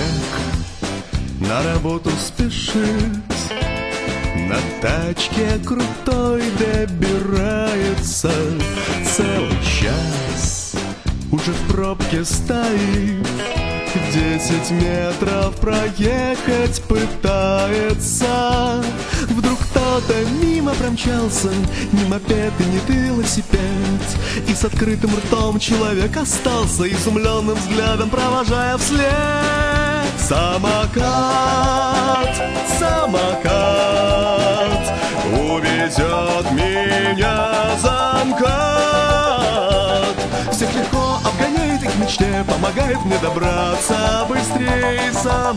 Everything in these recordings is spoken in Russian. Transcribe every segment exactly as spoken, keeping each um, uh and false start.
на работу спешит, на тачке крутой добирается, целый час уже в пробке стоит, десять метров проехать пытается. Вдруг кто-то мимо промчался, ни мопед и ни велосипед, и с открытым ртом человек остался, изумленным взглядом провожая вслед. Самокат, самокат увезет меня за МКАД. Всех легко обгоняет их в мечте, помогает мне добраться быстрей.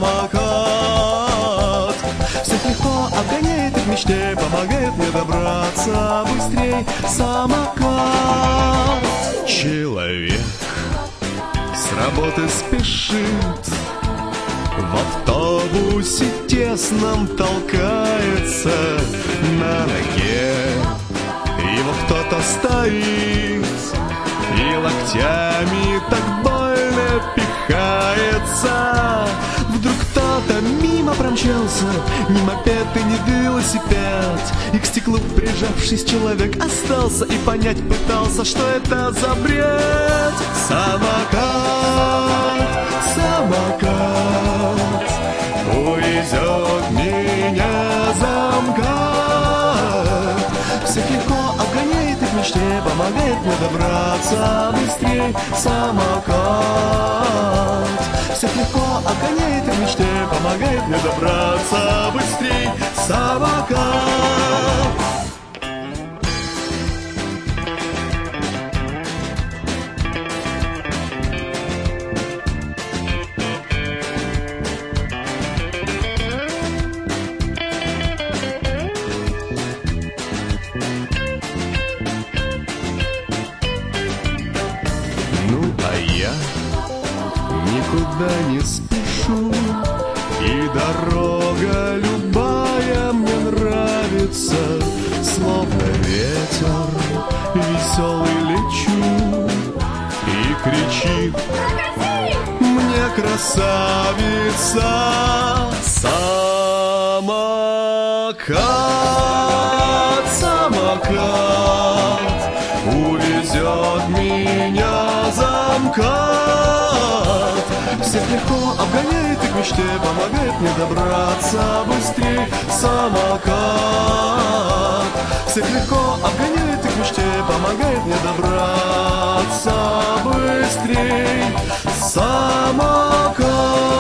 Самокат всех легко обгоняет их в мечте, помогает мне добраться быстрей. Самокат. Человек с работы спешит, в автобусе тесном толкается, на ноге его кто-то стоит и локтями так больно пихается. Вдруг кто-то мимо промчался, ни мопед и ни велосипед, и к стеклу прижавшись человек остался и понять пытался, что это за бред. Самокат, самокат увезет меня за МКАД. Всех легко обгоняет их в мечте, помогает мне добраться быстрей. Самокат всех легко обгоняет их в мечте, помогает мне добраться быстрей. Самокат. Никуда не спешу, и дорога любая мне нравится. Словно ветер веселый лечу, и кричит мне красавица. Самокат, самокат увезет меня за МКАД. Всех легко обгоняет их в мечте, помогает мне добраться быстрей. Самокат всех легко обгоняет их в мечте, помогает мне добраться быстрей. Самокат.